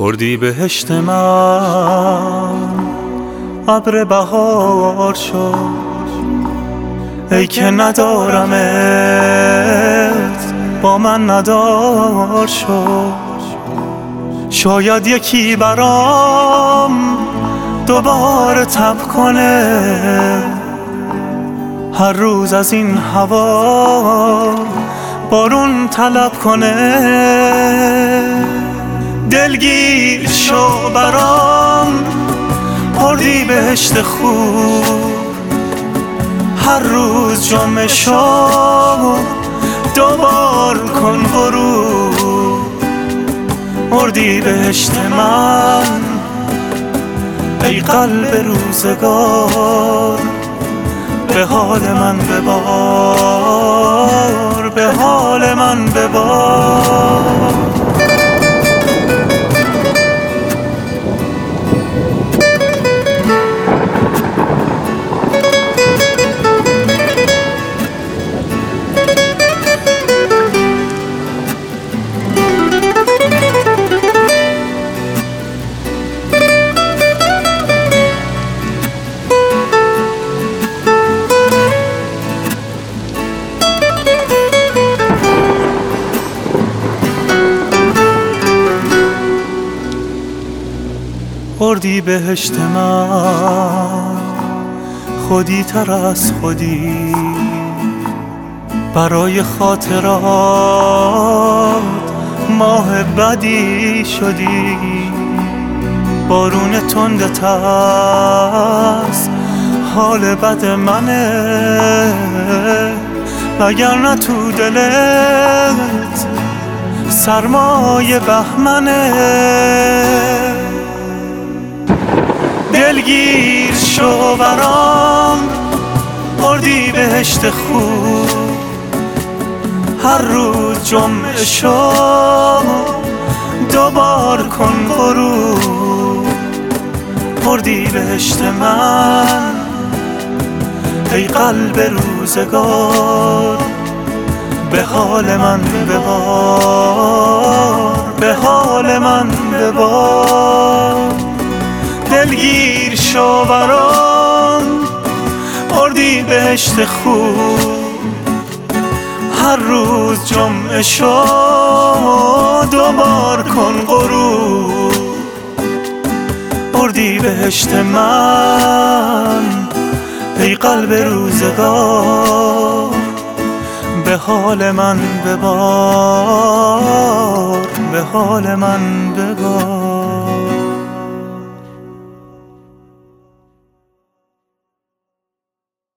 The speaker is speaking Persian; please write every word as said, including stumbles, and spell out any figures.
اردی بهشت من ابر بهار شد، ای که ندارمت با من ندار شد. شاید یکی برام دوباره تب کنه، هر روز از این هوا بارون طلب کنه. دلگیر شو برام اردی بهشت خوب، هر روز جمعه شو دوبار کن غروب. اردی بهشت من ای قلب روزگار، به حال من ببار، به حال من ببار. اردی بهشت من خودی تر از خودی، برای خاطرات ماه بدی شدی. بارون تند ترس حال بد منه، وگرنه تو دلت سرمای بهمنه. دلگیر شو برام اردی بهشت خوب، هر روز جمعه شو دوبار کن غروب. اردی بهشت من ای قلب روزگار، به حال من ببار، به حال من ببار. دلگیر شو برام اردی بهشت خوب، هر روز جمعه شو دوبار کن غروب. اردی بهشت من ای قلب روزگار، به حال من ببار، به حال من ببار.